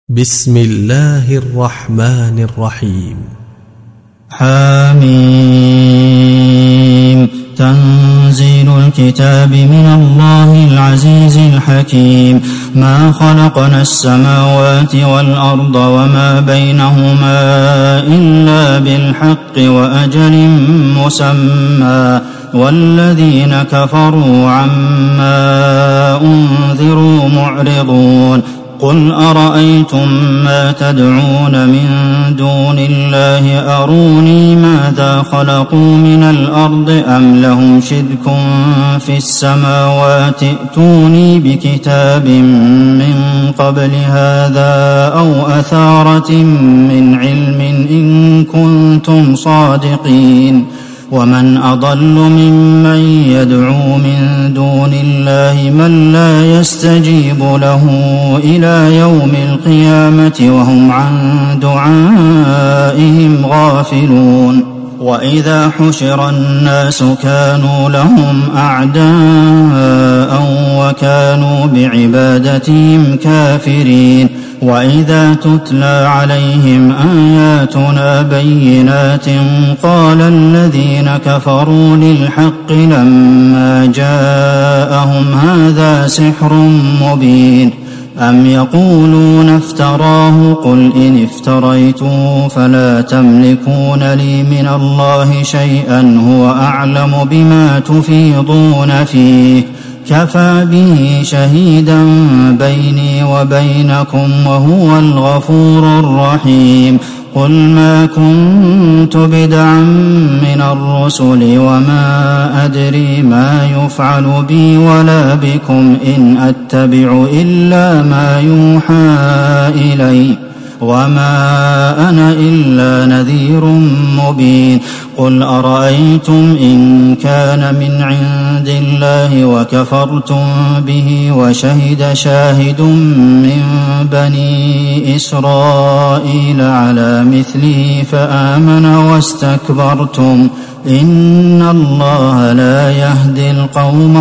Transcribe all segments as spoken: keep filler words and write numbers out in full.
بسم الله الرحمن الرحيم. حميم. تنزيل الكتاب من الله العزيز الحكيم. ما خلقنا السماوات والأرض وما بينهما إلا بالحق وأجل مسمى والذين كفروا عما أنذروا معرضون. قل أرأيتم ما تدعون من دون الله أروني ماذا خلقوا من الأرض أم لهم شرك في السماوات ائتوني بكتاب من قبل هذا أو أثارة من علم إن كنتم صادقين. ومن أضل ممن يدعو من دون الله من لا يستجيب له إلى يوم القيامة وهم عن دعائهم غافلون. وإذا حشر الناس كانوا لهم أعداء وكانوا بعبادتهم كافرين. وإذا تتلى عليهم آياتنا بينات قال الذين كفروا للحق لما جاءهم هذا سحر مبين. أم يقولون افتراه قل إن افتريته فلا تملكون لي من الله شيئا هو أعلم بما تفيضون فيه كفى به شهيدا بيني وبينكم وهو الغفور الرحيم. قل ما كنت بدعا من الرسل وما أدري ما يفعل بي ولا بكم إن أتبع إلا ما يوحى إلي وما أنا إلا نذير مبين. قل أرأيتم إن كان من عند الله وكفرتم به وشهد شاهد من بني إسرائيل على مثله فآمن واستكبرتم إن الله لا يهدي القوم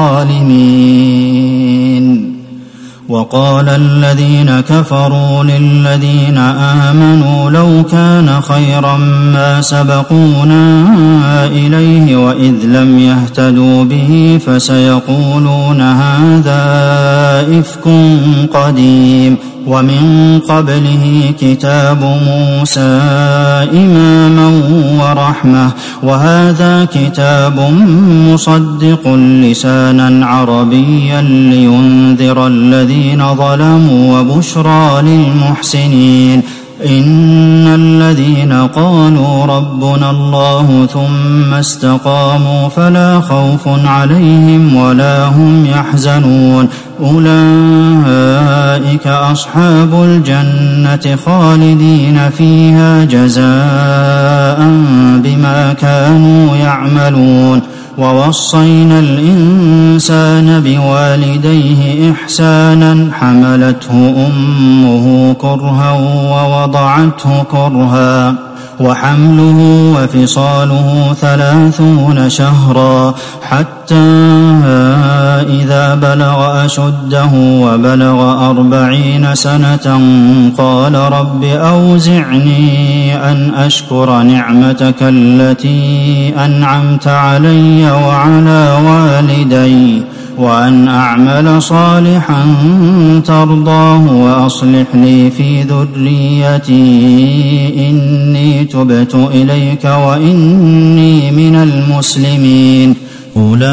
الظالمين. وقال الذين كفروا للذين آمنوا لو كان خيرا ما سبقونا إليه وإذ لم يهتدوا به فسيقولون هذا إفك قديم. ومن قبله كتاب موسى إماما ورحمة وهذا كتاب مصدق لسانا عربيا لينذر الذين ظلموا وبشرى للمحسنين. إن الذين قالوا ربنا الله ثم استقاموا فلا خوف عليهم ولا هم يحزنون أولئك أصحاب الجنة خالدين فيها جزاء بما كانوا يعملون. ووصينا الإنسان بوالديه إحسانا حملته أمه كرها ووضعته كرها وحمله وفصاله ثلاثون شهرا حتى إذا بلغ أشده وبلغ أربعين سنة قال رب أوزعني أن أشكر نعمتك التي أنعمت علي وعلى والدي وأن أعمل صالحا ترضاه وأصلح لي في ذريتي إني تبت إليك وإني من المسلمين. أولئك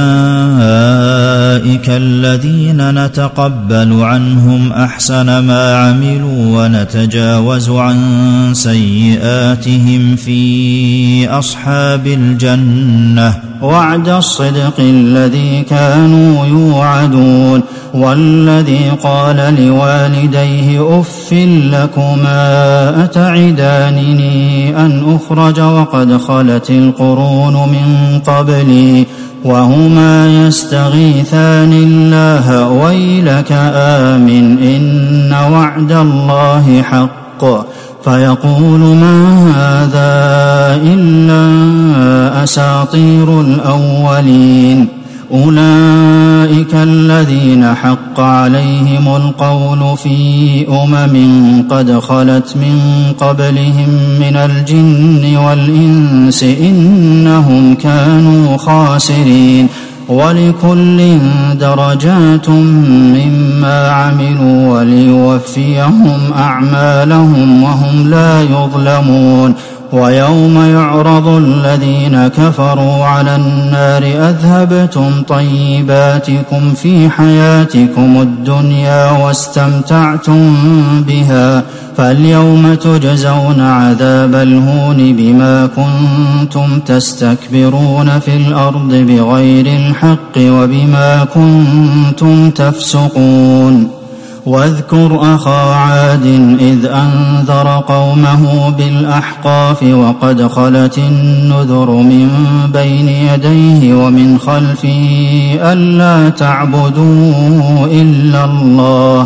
الذين نتقبل عنهم أحسن ما عملوا ونتجاوز عن سيئاتهم في أصحاب الجنة وعد الصدق الذي كانوا يوعدون. والذي قال لوالديه أف لكما أتعدانني أن أخرج وقد خلت القرون من قبلي وهما يستغيثان الله ويلك آمن إن وعد الله حق فيقول ما هذا إلا أساطير الأولين. أولئك الذين حق عليهم القول في أمم قد خلت من قبلهم من الجن والإنس إنهم كانوا خاسرين ولكل درجات مما عملوا وليوفيهم أعمالهم وهم لا يظلمون ويوم يعرض الذين كفروا على النار أذهبتم طيباتكم في حياتكم الدنيا واستمتعتم بها فاليوم تجزون عذاب الهون بما كنتم تستكبرون في الأرض بغير الحق وبما كنتم تفسقون واذكر أخا عاد إذ أنذر قومه بالأحقاف وقد خلت النذر من بين يديه ومن خلفه ألا تعبدوا إلا الله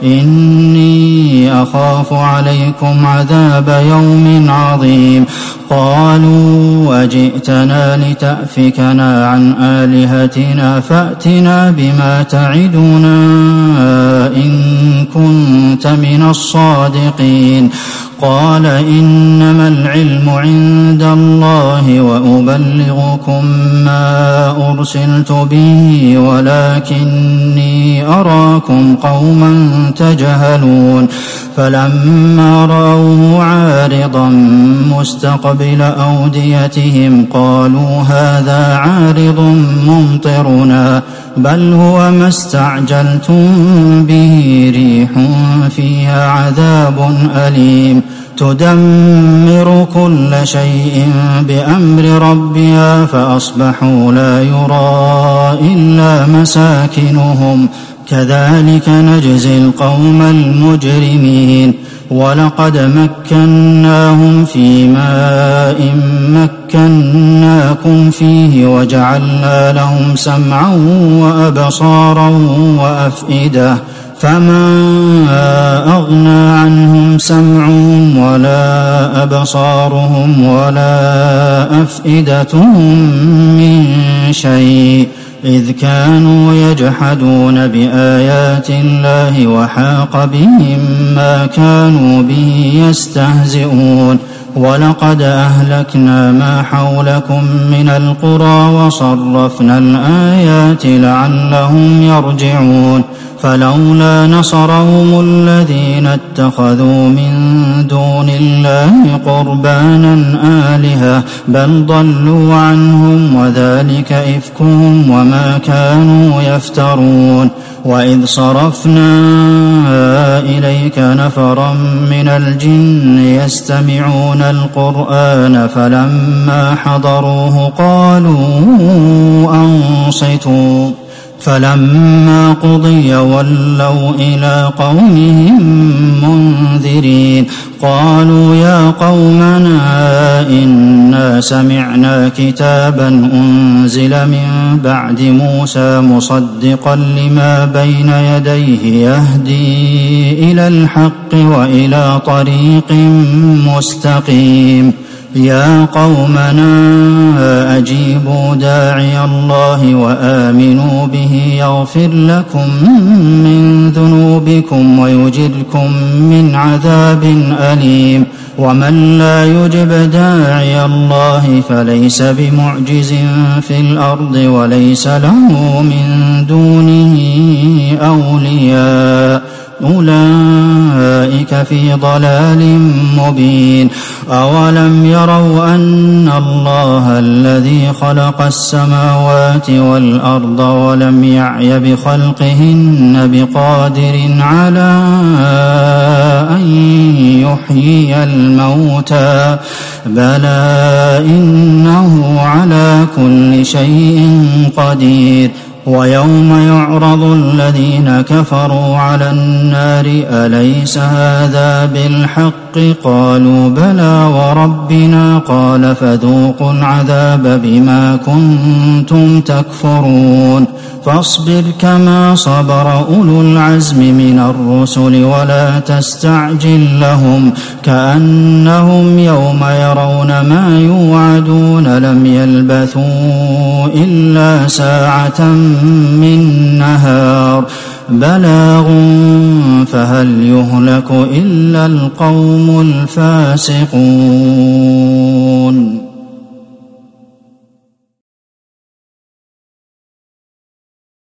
إني أخاف عليكم عذاب يوم عظيم قالوا أجئتنا لتأفكنا عن آلهتنا فأتنا بما تعدنا إن كنت من الصادقين قال إنما العلم عند الله وأبلغكم ما أرسلت به ولكني أراكم قوما تجهلون فلما رأوه عارضا مستقبل أوديتهم قالوا هذا عارض ممطرنا بل هو ما استعجلتم به ريح فيها عذاب أليم تدمر كل شيء بأمر ربها فأصبحوا لا يرى إلا مساكنهم كذلك نجزي القوم المجرمين ولقد مكناهم في ماء مكناكم فيه وجعلنا لهم سمعا وأبصارا وأفئدة فما أغنى عنهم سمعهم ولا أبصارهم ولا أفئدتهم من شيء إذ كانوا يجحدون بآيات الله وحاق بهم ما كانوا به يستهزئون ولقد أهلكنا ما حولكم من القرى وصرفنا الآيات لعلهم يرجعون فلولا نصرهم الذين اتخذوا من دون الله قربانا آلهة بل ضلوا عنهم وذلك إفكهم وما كانوا يفترون وإذ صرفنا إليك نفرا من الجن يستمعون القرآن فلما حضروه قالوا أنصتوا فلما قضي ولوا إلى قومهم منذرين قالوا يا قومنا إنا سمعنا كتابا أنزل من بعد موسى مصدقا لما بين يديه يهدي إلى الحق وإلى طريق مستقيم يا قومنا أجيبوا داعي الله وآمنوا به يغفر لكم من ذنوبكم ويجركم من عذاب أليم ومن لا يجب داعي الله فليس بمعجز في الأرض وليس له من دونه أولياء أولئك في ضلال مبين أولم يروا أن الله الذي خلق السماوات والأرض ولم يعي بخلقهن بقادر على أن يحيي الموتى بلى إنه على كل شيء قدير ويوم يعرض الذين كفروا على النار أليس هذا بالحق قالوا بلى وربنا قال فذوقوا العذاب بما كنتم تكفرون فاصبر كما صبر أولو العزم من الرسل ولا تستعجل لهم كأنهم يوم يرون ما يوعدون لم يلبثوا إلا ساعة من نهار بلاغ فهل يهلك إلا القوم الفاسقون.